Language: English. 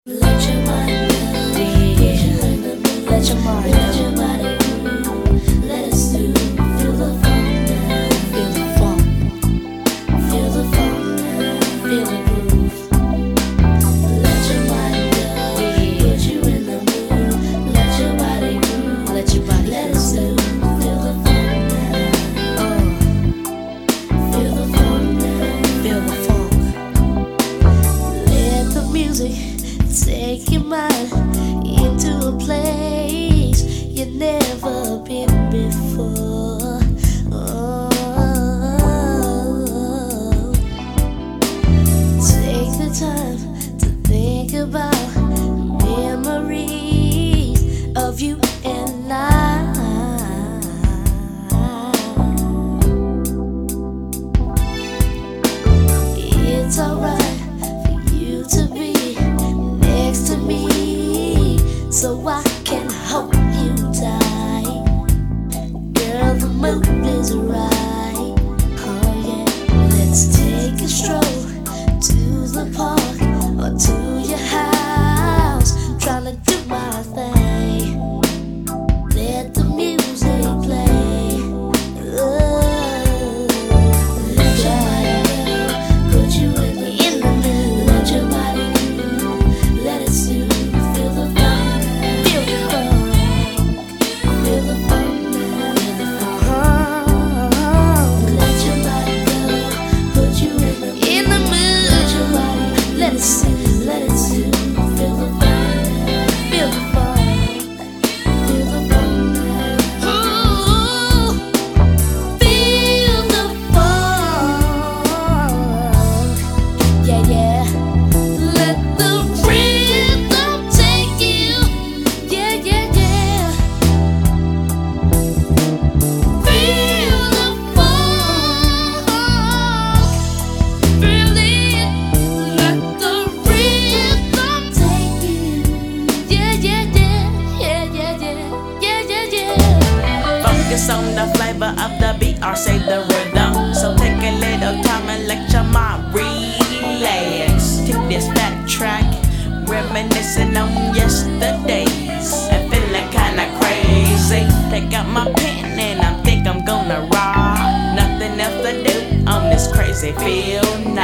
Let your mind go. Yeah. Let your mind go. Let your body move. Let us do. Feel the funk now. Feel the funk. Feel the funk now. Feel the groove. Let your mind go. Yeah. Put you in the mood. Let your body move. Let your body. Let us do. Feel the funk now. Feel the funk now. Feel the funk. Let the music take your mind into a place you've never been before. Oh, take the time to think about memories of you and I. It's alright for you to be next to me, so I can hold you tight. Girl, the mood is right. Oh yeah, let's take a stroll to the park or to your house. I'm tryna do my thing. Let the music play. Let your body go. Put you in the mood. Let your body move. Let it soothe. Feel the funk. Feel the funk. Feel the funk now. Feel the funk. Let your body go. Put you in the mood. Let your body. Let it soothe. Let it soothe. Feel the funk. Feel the funk. Feel the funk now. Ooh. Feel the funk. Yeah, yeah. Let the rhythm take you. Yeah, yeah, yeah. Feel the funk. Feel it. Let the rhythm take you. Yeah, yeah, yeah. Yeah, yeah, yeah. Yeah, yeah, yeah. Focus on the flavor of the beat or say the rhythm. So take a little time and let your mind relax. Take this fat track, reminiscing on yesterdays and feeling kinda crazy. Take out my pen and I think I'm gonna rock. Nothing else to do on this crazy field.